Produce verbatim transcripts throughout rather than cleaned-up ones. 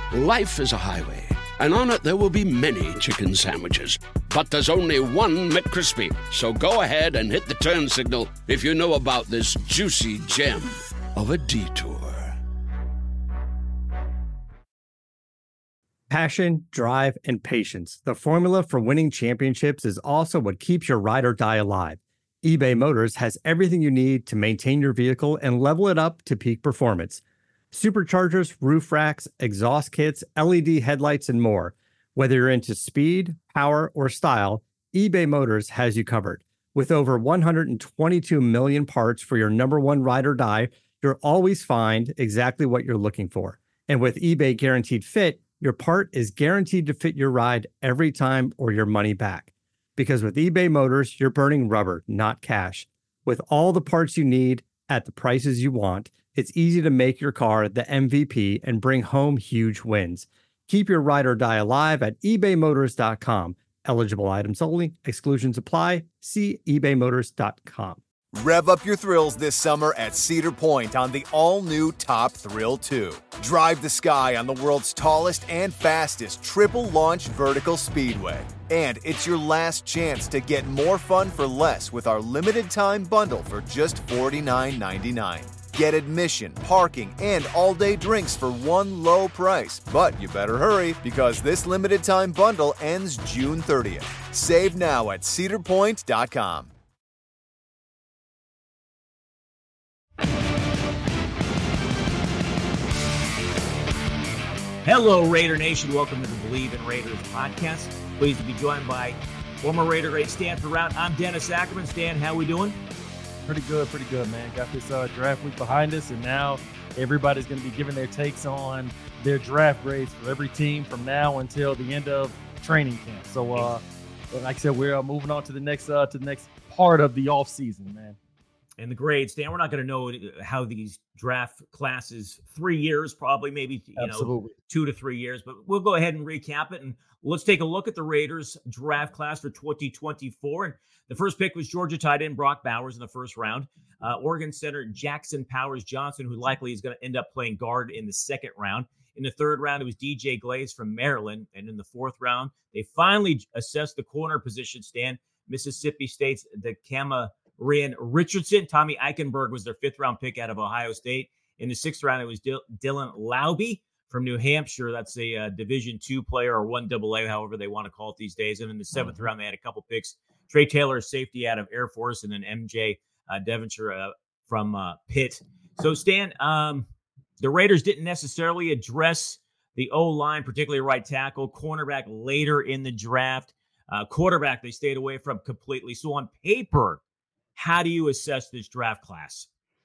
Life is a highway, and on it there will be many chicken sandwiches. But there's only one McCrispy. So go ahead and hit the turn signal if you know about this juicy gem of a detour. Passion, drive, and patience. The formula for winning championships is also what keeps your ride or die alive. eBay Motors has everything you need to maintain your vehicle and level it up to peak performance. Superchargers, roof racks, exhaust kits, L E D headlights, and more. Whether you're into speed, power, or style, eBay Motors has you covered. With over one hundred twenty-two million parts for your number one ride or die, you'll always find exactly what you're looking for. And with eBay Guaranteed Fit, your part is guaranteed to fit your ride every time or your money back. Because with eBay Motors, you're burning rubber, not cash. With all the parts you need at the prices you want, it's easy to make your car the M V P and bring home huge wins. Keep your ride or die alive at ebay motors dot com. Eligible items only. Exclusions apply. See ebay motors dot com. Rev up your thrills this summer at Cedar Point on the all-new Top Thrill two. Drive the sky on the world's tallest and fastest triple-launch vertical speedway. And it's your last chance to get more fun for less with our limited-time bundle for just forty-nine ninety-nine. Get admission, parking, and all-day drinks for one low price. But you better hurry, because this limited-time bundle ends June thirtieth. Save now at cedar point dot com. Hello, Raider Nation. Welcome to the Believe in Raiders podcast. Pleased to be joined by former Raider great Stan Ferrout. I'm Dennis Ackerman. Stan, how we doing? Pretty good, pretty good, man. Got this uh, draft week behind us, and now everybody's going to be giving their takes on their draft grades for every team from now until the end of training camp. So, uh, like I said, we're uh, moving on to the next uh, to the next part of the offseason, man. And the grades, Dan, we're not going to know how these draft classes, three years, probably maybe, you Absolutely. know, two to three years, but we'll go ahead and recap it. And let's take a look at the Raiders draft class for twenty twenty-four. And the first pick was Georgia tight end Brock Bowers in the first round. Uh, Oregon center Jackson Powers Johnson, who likely is going to end up playing guard in the second round. In the third round, it was D J Glaze from Maryland. And in the fourth round, they finally assessed the corner position, Stan. Mississippi State's Decama Rian Richardson. Tommy Eichenberg was their fifth round pick out of Ohio State. In the sixth round, it was D- Dylan Laube from New Hampshire. That's a uh, Division two player, or one double A, however they want to call it these days. And in the seventh mm-hmm. round, they had a couple picks. Trey Taylor, safety out of Air Force, and then M J uh, Devonshire uh, from uh, Pitt. So, Stan, um, the Raiders didn't necessarily address the O-line, particularly right tackle, cornerback later in the draft. Uh, quarterback, they stayed away from completely. So on paper, how do you assess this draft class?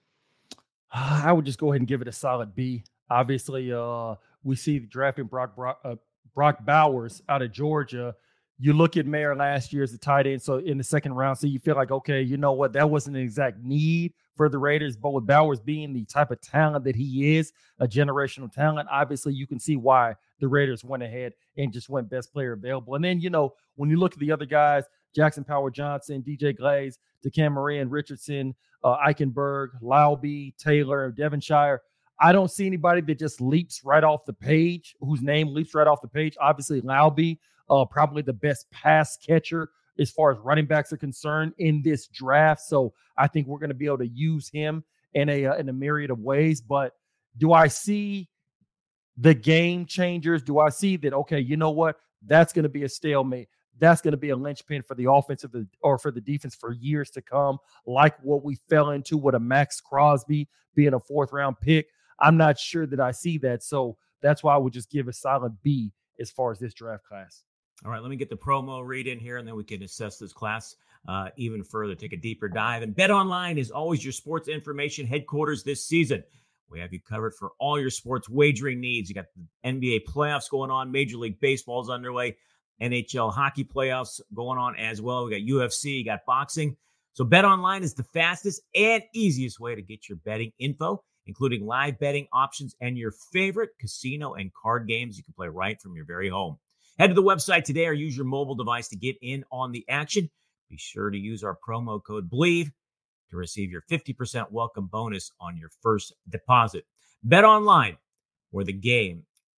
I would just go ahead and give it a solid B. Obviously, uh, we see drafting Brock, Brock, uh, Brock Bowers out of Georgia. You look at Mayer last year as the tight end, so in the second round, so you feel like, okay, you know what, that wasn't an exact need for the Raiders, but with Bowers being the type of talent that he is, a generational talent, obviously you can see why the Raiders went ahead and just went best player available. And then, you know, when you look at the other guys, Jackson Power Johnson, D J Glaze, DeCamerian Richardson, uh, Eichenberg, Laube, Taylor, Devonshire, I don't see anybody that just leaps right off the page, whose name leaps right off the page. Obviously, Laube, uh, probably the best pass catcher as far as running backs are concerned in this draft. So I think we're going to be able to use him in a uh, in a myriad of ways. But do I see the game changers? Do I see that, okay, you know what? That's going to be a stalemate. That's going to be a linchpin for the offensive or for the defense for years to come, like what we fell into with a Max Crosby being a fourth round pick. I'm not sure that I see that. So that's why I would just give a solid B as far as this draft class. All right, let me get the promo read in here, and then we can assess this class uh, even further, take a deeper dive. And BetOnline is always your sports information headquarters this season. We have you covered for all your sports wagering needs. You got the N B A playoffs going on, Major League Baseball's underway, N H L hockey playoffs going on as well. We got U F C, you got boxing. So BetOnline is the fastest and easiest way to get your betting info, including live betting options and your favorite casino and card games you can play right from your very home. Head to the website today or use your mobile device to get in on the action. Be sure to use our promo code BLEAV to receive your fifty percent welcome bonus on your first deposit. BetOnline, where the game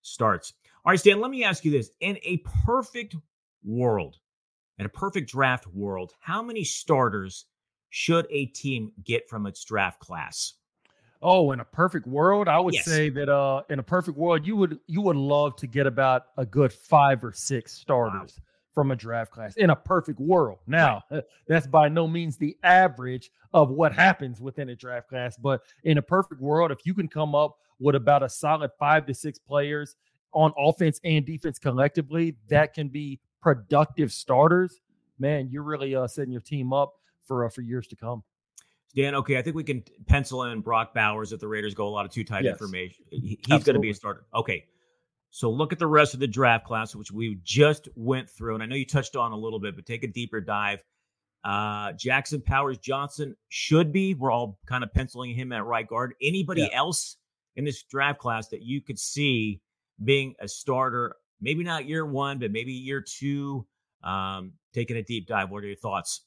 starts. All right, Stan, let me ask you this. In a perfect world, in a perfect draft world, how many starters should a team get from its draft class? Oh, in a perfect world, I would Yes. say that uh, in a perfect world, you would you would love to get about a good five or six starters Wow. from a draft class in a perfect world. Now, right. That's by no means the average of what happens within a draft class, but in a perfect world, if you can come up with about a solid five to six players on offense and defense collectively, that can be productive starters. Man, you're really uh, setting your team up for uh, for years to come. Dan, okay, I think we can pencil in Brock Bowers if the Raiders go a lot of two tight yes. information. He, he's going to be a starter. Okay, so look at the rest of the draft class, which we just went through, and I know you touched on a little bit, but take a deeper dive. Uh, Jackson Powers Johnson should be. We're all kind of penciling him at right guard. Anybody yeah. else in this draft class that you could see being a starter, maybe not year one, but maybe year two, um, taking a deep dive? What are your thoughts?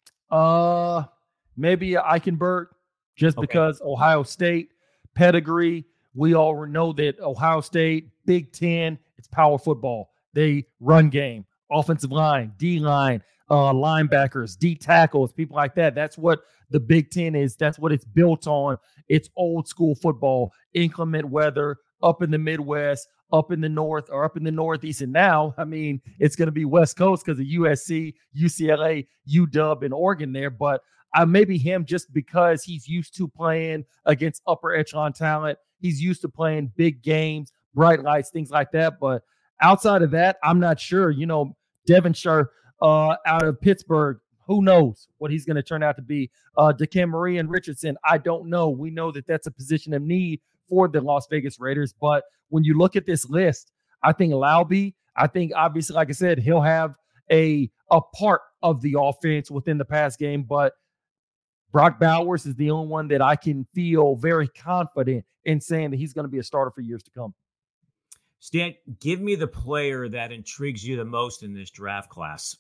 Uh, maybe Eichenberg, just Okay. because Ohio State pedigree. We all know that Ohio State, Big Ten, it's power football. They run game, offensive line, D line, uh, linebackers, D tackles, people like that. That's what the Big Ten is. That's what it's built on. It's old school football, inclement weather, up in the Midwest, up in the North, or up in the Northeast. And now, I mean, it's going to be West Coast because of U S C, U C L A, U W, and Oregon there. But uh, maybe him just because he's used to playing against upper echelon talent. He's used to playing big games, bright lights, things like that. But outside of that, I'm not sure. You know, Devonshire uh, out of Pittsburgh, who knows what he's going to turn out to be. Uh, DeCamari and Richardson, I don't know. We know that that's a position of need for the Las Vegas Raiders. But when you look at this list, I think Laube, I think obviously, like I said, he'll have a, a part of the offense within the pass game. But Brock Bowers is the only one that I can feel very confident in saying that he's going to be a starter for years to come. Stan, give me the player that intrigues you the most in this draft class.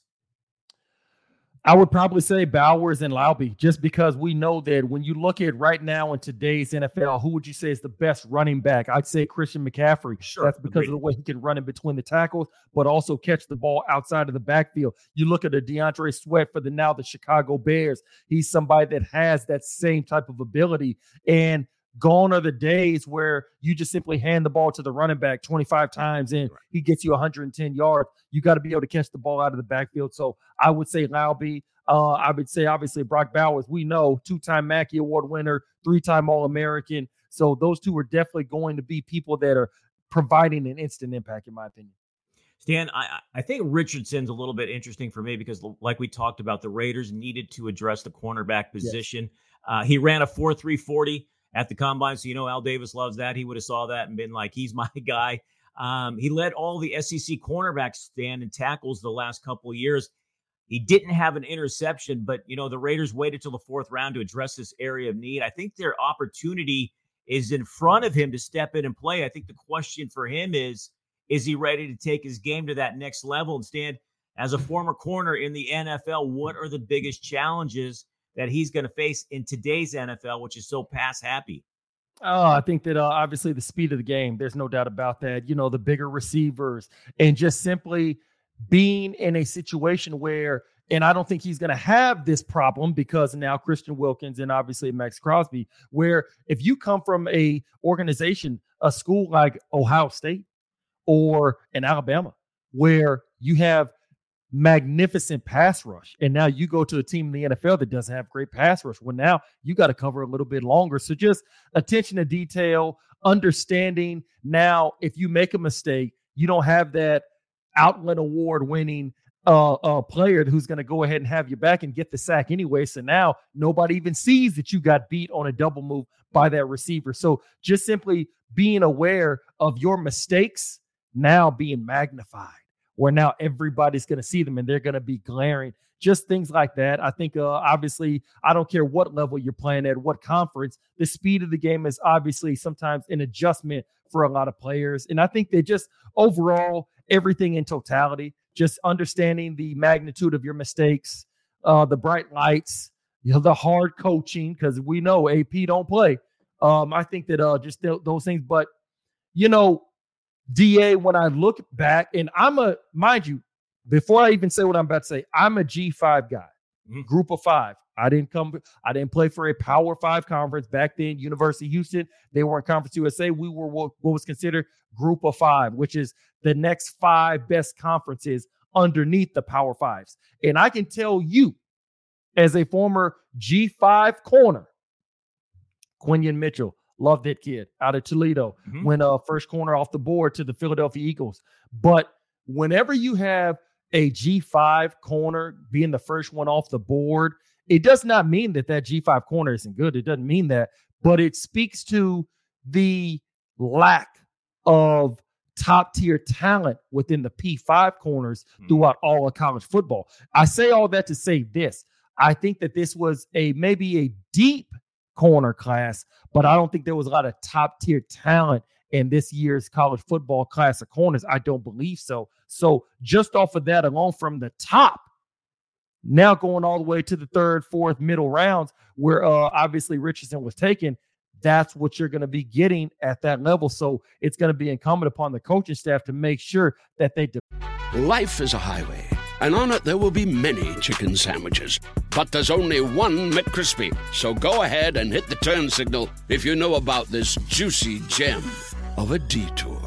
I would probably say Bowers and Laube, just because we know that when you look at right now in today's N F L, who would you say is the best running back? I'd say Christian McCaffrey. Sure, That's because agreed. of the way he can run in between the tackles, but also catch the ball outside of the backfield. You look at a DeAndre Swift for the now the Chicago Bears. He's somebody that has that same type of ability. And gone are the days where you just simply hand the ball to the running back twenty-five times and he gets you one hundred ten yards. You got to be able to catch the ball out of the backfield. So I would say Laube. Uh, I would say, obviously, Brock Bowers, we know, two-time Mackey Award winner, three-time All-American. So those two are definitely going to be people that are providing an instant impact, in my opinion. Stan, I, I think Richardson's a little bit interesting for me because, like we talked about, the Raiders needed to address the cornerback position. Yes. Uh, he ran a four three forty at the combine, so you know Al Davis loves that. He would have saw that and been like, he's my guy. Um, he led all the S E C cornerbacks, Stan, in tackles the last couple of years. He didn't have an interception, but, you know, the Raiders waited till the fourth round to address this area of need. I think their opportunity is in front of him to step in and play. I think the question for him is, is he ready to take his game to that next level? And Stan, as a former corner in the N F L, what are the biggest challenges that he's going to face in today's N F L, which is so pass happy? Oh, I think that uh, obviously the speed of the game, there's no doubt about that. You know, the bigger receivers and just simply being in a situation where, and I don't think he's going to have this problem because now Christian Wilkins and obviously Max Crosby, where if you come from a organization, a school like Ohio State or in Alabama, where you have magnificent pass rush, and now you go to a team in the N F L that doesn't have great pass rush, well, now you got to cover a little bit longer. So just attention to detail, understanding now if you make a mistake, you don't have that Outland Award winning uh, uh, player who's going to go ahead and have you back and get the sack anyway. So now nobody even sees that you got beat on a double move by that receiver. So just simply being aware of your mistakes now being magnified, where now everybody's going to see them and they're going to be glaring. Just things like that. I think, uh, obviously, I don't care what level you're playing at, what conference, the speed of the game is obviously sometimes an adjustment for a lot of players. And I think they just overall, everything in totality, just understanding the magnitude of your mistakes, uh, the bright lights, you know, the hard coaching, because we know A P don't play. Um, I think that uh, just th- those things. But, you know, D A, when I look back, and I'm a, mind you, before I even say what I'm about to say, I'm a G five guy, mm-hmm. group of five. I didn't come, I didn't play for a Power Five conference back then. University of Houston, they were in Conference U S A. We were what, what was considered group of five, which is the next five best conferences underneath the Power Fives. And I can tell you, as a former G five corner, Quinion Mitchell, love that kid out of Toledo, mm-hmm. went uh, first corner off the board to the Philadelphia Eagles. But whenever you have a G five corner being the first one off the board, it does not mean that that G five corner isn't good. It doesn't mean that, but it speaks to the lack of top tier talent within the P five corners mm-hmm. throughout all of college football. I say all that to say this. I think that this was a maybe a deep corner class, but I don't think there was a lot of top tier talent in this year's college football class of corners. I don't believe so. So just off of that alone from the top, now going all the way to the third, fourth, middle rounds where uh, obviously Richardson was taken, that's what you're going to be getting at that level. So it's going to be incumbent upon the coaching staff to make sure that they do. Life is a highway, and on it there will be many chicken sandwiches. But there's only one McCrispy. So go ahead and hit the turn signal if you know about this juicy gem of a detour.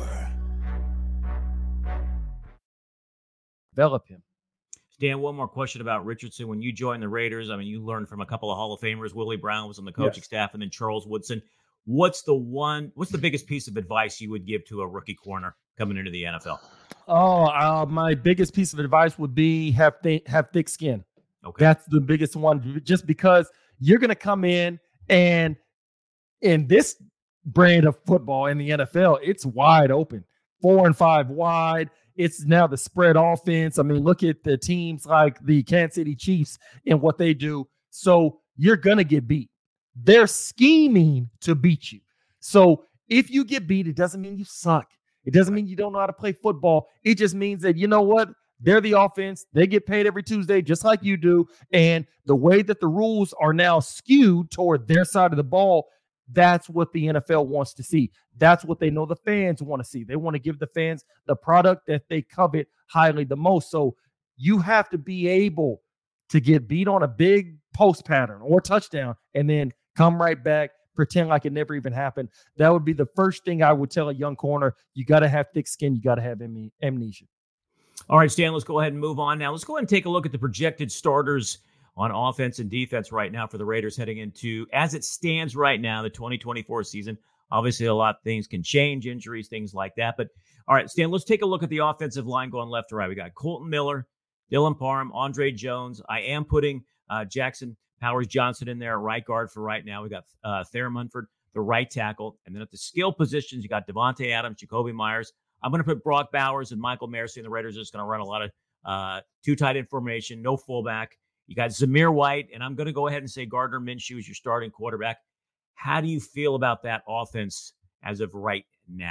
Develop him. Dan, one more question about Richardson. When you joined the Raiders, I mean, you learned from a couple of Hall of Famers. Willie Brown was on the coaching yes. staff, and then Charles Woodson. What's the one, what's the biggest piece of advice you would give to a rookie corner coming into the N F L? Oh, uh, my biggest piece of advice would be have th- have thick skin. Okay. That's the biggest one, just because you're going to come in and in this brand of football in the N F L, it's wide open, four and five wide. It's now the spread offense. I mean, look at the teams like the Kansas City Chiefs and what they do. So you're going to get beat. They're scheming to beat you. So if you get beat, it doesn't mean you suck. It doesn't mean you don't know how to play football. It just means that, you know what? They're the offense. They get paid every Tuesday, just like you do. And the way that the rules are now skewed toward their side of the ball, that's what the N F L wants to see. That's what they know the fans want to see. They want to give the fans the product that they covet highly the most. So you have to be able to get beat on a big post pattern or touchdown and then come right back, pretend like it never even happened. That would be the first thing I would tell a young corner. You got to have thick skin. You got to have am- amnesia. All right, Stan, let's go ahead and move on now. Let's go ahead and take a look at the projected starters on offense and defense right now for the Raiders heading into, as it stands right now, the twenty twenty-four season. Obviously, a lot of things can change, injuries, things like that. But, all right, Stan, let's take a look at the offensive line going left to right. We got Colton Miller, Dylan Parham, Andre Jones. I am putting uh, Jackson Powers-Johnson in there at right guard for right now. We got uh, Thayer Munford, the right tackle. And then at the skill positions, you got Devontae Adams, Jakobi Meyers. I'm going to put Brock Bowers and Michael Mayer-C, and the Raiders are just going to run a lot of uh, two tight end formation, no fullback. You got Zamir White, and I'm going to go ahead and say Gardner Minshew is your starting quarterback. How do you feel about that offense as of right now?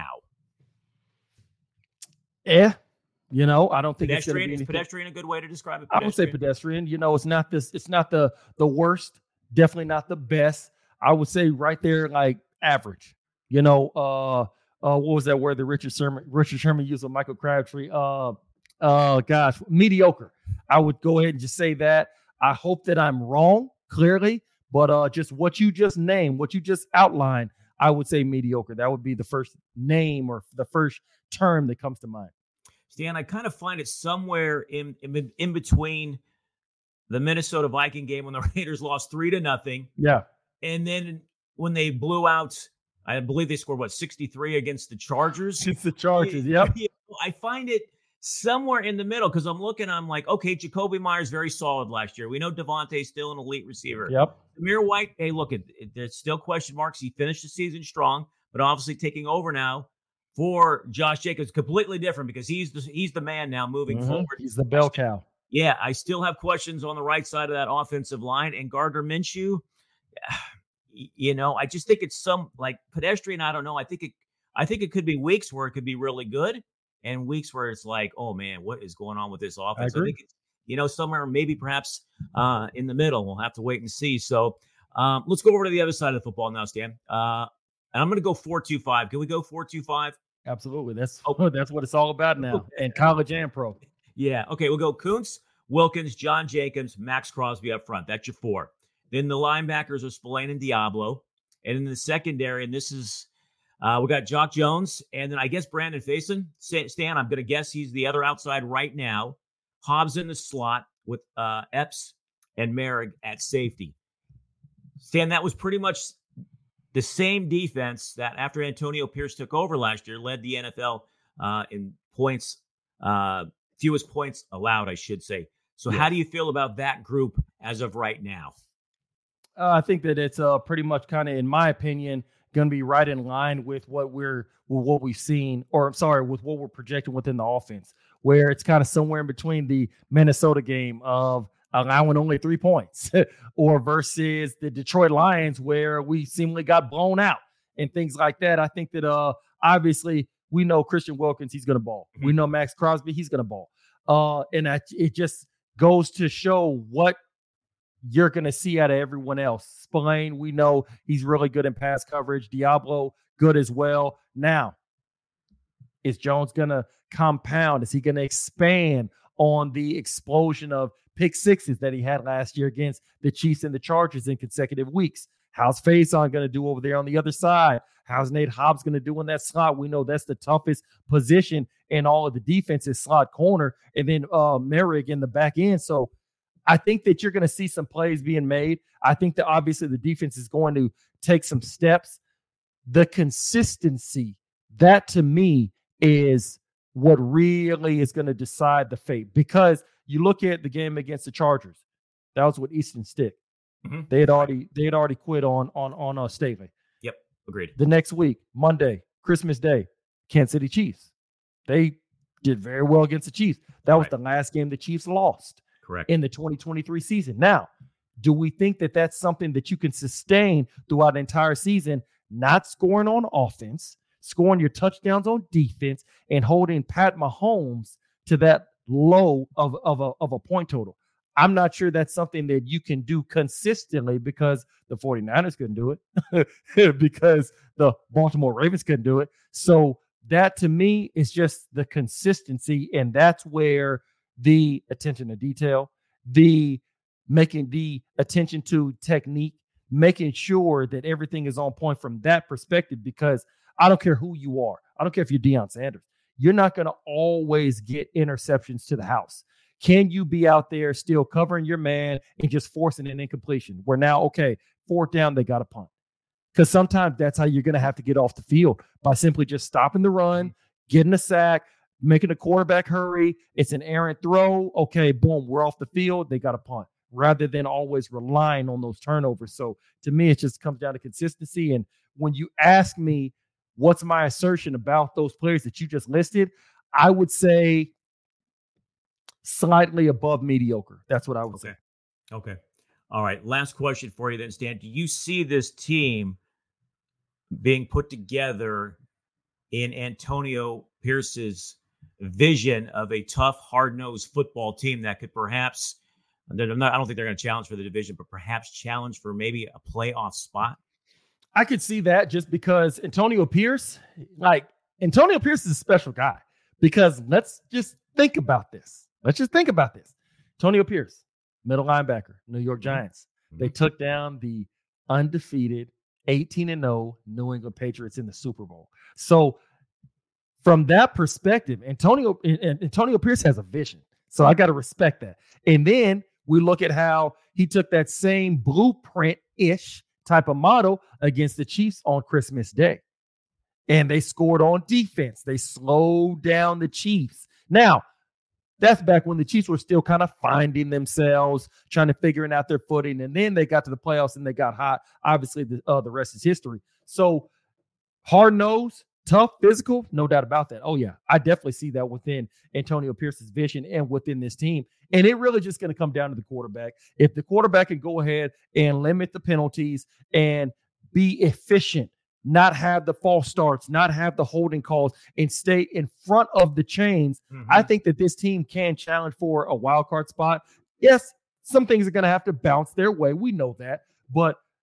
Yeah, you know, I don't think pedestrian, it's is pedestrian a good way to describe it? I would say pedestrian. You know, it's not this. It's not the the worst. Definitely not the best. I would say right there, like average. You know, uh, uh, what was that word that Richard Sherman Richard Sherman used with Michael Crabtree? Uh, uh, gosh, mediocre. I would go ahead and just say that. I hope that I'm wrong, clearly, but uh, just what you just named, what you just outlined, I would say mediocre. That would be the first name or the first term that comes to mind. Stan, I kind of find it somewhere in, in in between the Minnesota Viking game when the Raiders lost three to nothing. Yeah. And then when they blew out, I believe they scored, what, sixty-three against the Chargers? It's the Chargers, yep. I find it somewhere in the middle because I'm looking, I'm like, okay, Jakobi Meyers very solid last year. We know Devontae's still an elite receiver. Yep. Zamir White, hey, look, it, it, there's still question marks. He finished the season strong, but obviously taking over now for Josh Jacobs, completely different because he's the, he's the man now moving mm-hmm. forward. He's the bell cow. Yeah, I still have questions on the right side of that offensive line. And Gardner Minshew, you know, I just think it's some like pedestrian. I don't know. I think it, I think it could be weeks where it could be really good and weeks where it's like, oh man, what is going on with this offense? I, I think it's, you know, somewhere maybe perhaps uh, in the middle. We'll have to wait and see. So um, let's go over to the other side of the football now, Stan. Uh, and I'm going to go four two five. Can we go four two five? Absolutely. That's Oh. that's what it's all about now, and college and pro. Yeah. Okay, we'll go Kuntz, Wilkins, John Jacobs, Max Crosby up front. That's your four. Then the linebackers are Spillane and Diablo. And in the secondary, and this is, uh, we got Jock Jones, and then I guess Brandon Faison. Stan, I'm going to guess he's the other outside right now. Hobbs in the slot with uh, Epps and Merrick at safety. Stan, that was pretty much the same defense that after Antonio Pierce took over last year, led the N F L uh, in points, uh, fewest points allowed, I should say. So yes. How do you feel about that group as of right now? Uh, I think that it's uh, pretty much kind of, in my opinion, going to be right in line with what we're with what we've seen, or I'm sorry, with what we're projecting within the offense, where it's kind of somewhere in between the Minnesota game of allowing only three points or versus the Detroit Lions where we seemingly got blown out and things like that. I think that uh, obviously we know Christian Wilkins, he's going to ball. We know Max Crosby, he's going to ball. Uh, and I, it just goes to show what you're going to see out of everyone else. Spillane, we know he's really good in pass coverage. Diablo, good as well. Now, is Jones going to compound? Is he going to expand on the explosion of pick sixes that he had last year against the Chiefs and the Chargers in consecutive weeks? How's Faison going to do over there on the other side? How's Nate Hobbs going to do in that slot? We know that's the toughest position in all of the defenses, slot corner, and then uh, Merrick in the back end. So I think that you're going to see some plays being made. I think that obviously the defense is going to take some steps. The consistency, that to me is what really is going to decide the fate, because you look at the game against the Chargers. That was with Easton Stick. Mm-hmm. They had already they had already quit on on on uh, Staley. Yep, agreed. The next week, Monday, Christmas Day, Kansas City Chiefs. They did very well against the Chiefs. That was right. The last game the Chiefs lost. Correct. In the twenty twenty-three season. Now, do we think that that's something that you can sustain throughout the entire season, not scoring on offense, scoring your touchdowns on defense, and holding Pat Mahomes to that low of, of, a, of a point total? I'm not sure that's something that you can do consistently, because the 49ers couldn't do it, because the Baltimore Ravens couldn't do it. So that to me is just the consistency, and that's where the attention to detail, the making the attention to technique, making sure that everything is on point from that perspective, because I don't care who you are. I don't care if you're Deion Sanders. You're not going to always get interceptions to the house. Can you be out there still covering your man and just forcing an incompletion where now, okay, fourth down, they got to punt? Because sometimes that's how you're going to have to get off the field, by simply just stopping the run, getting a sack, making a quarterback hurry. It's an errant throw. Okay, boom, we're off the field. They got to punt, rather than always relying on those turnovers. So to me, it just comes down to consistency. And when you ask me what's my assertion about those players that you just listed, I would say slightly above mediocre. That's what I would okay. say. Okay. All right. Last question for you then, Stan. Do you see this team being put together in Antonio Pierce's vision of a tough, hard-nosed football team that could perhaps, not, I don't think they're going to challenge for the division, but perhaps challenge for maybe a playoff spot? I could see that, just because Antonio Pierce, like Antonio Pierce is a special guy, because let's just think about this. Let's just think about this. Antonio Pierce, middle linebacker, New York Giants. Mm-hmm. They took down the undefeated eighteen and oh New England Patriots in the Super Bowl. So from that perspective, Antonio Antonio Pierce has a vision. So I got to respect that. And then we look at how he took that same blueprint-ish type of model against the Chiefs on Christmas Day. And they scored on defense. They slowed down the Chiefs. Now, that's back when the Chiefs were still kind of finding themselves, trying to figuring out their footing. And then they got to the playoffs and they got hot. Obviously, the, uh, the rest is history. So hard-nosed, tough, physical, no doubt about that. Oh, yeah, I definitely see that within Antonio Pierce's vision and within this team. And it really just going to come down to the quarterback. If the quarterback can go ahead and limit the penalties and be efficient, not have the false starts, not have the holding calls, and stay in front of the chains, mm-hmm. I think that this team can challenge for a wild card spot. Yes, some things are going to have to bounce their way. We know that. But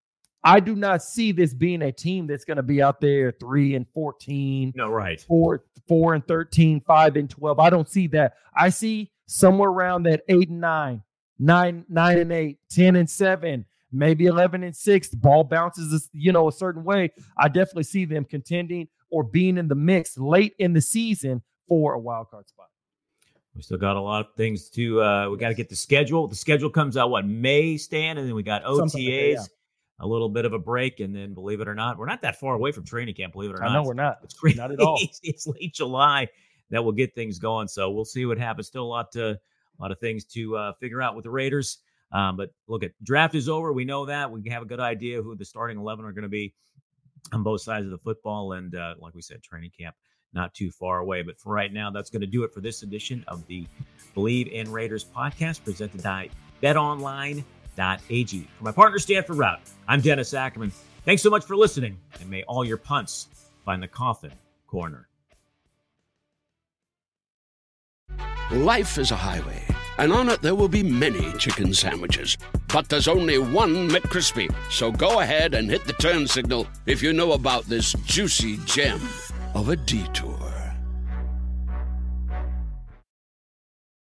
I do not see this being a team that's going to be out there three and fourteen. No, right. Four, four and thirteen, five and twelve. I don't see that. I see somewhere around that eight and nine, nine, nine and eight, ten and seven, maybe eleven and six. The ball bounces, you know, a certain way. I definitely see them contending or being in the mix late in the season for a wild card spot. We still got a lot of things to, uh, we got to get the schedule. The schedule comes out, what, May, Stan? And then we got O T As, like that, yeah. A little bit of a break. And then, believe it or not, we're not that far away from training camp, believe it or not. I know we're not. It's crazy. Not at all. It's late July that will get things going. So we'll see what happens. Still a lot to, a lot of things to uh, figure out with the Raiders. Um, but look, at draft is over. We know that. We have a good idea who the starting eleven are going to be on both sides of the football. And uh, like we said, training camp not too far away. But for right now, that's going to do it for this edition of the Believe in Raiders podcast presented by bet online dot a g. For my partner, Stanford Route, I'm Dennis Ackerman. Thanks so much for listening, and may all your punts find the coffin corner. Life is a highway, and on it there will be many chicken sandwiches. But there's only one McCrispy. So go ahead and hit the turn signal if you know about this juicy gem of a detour.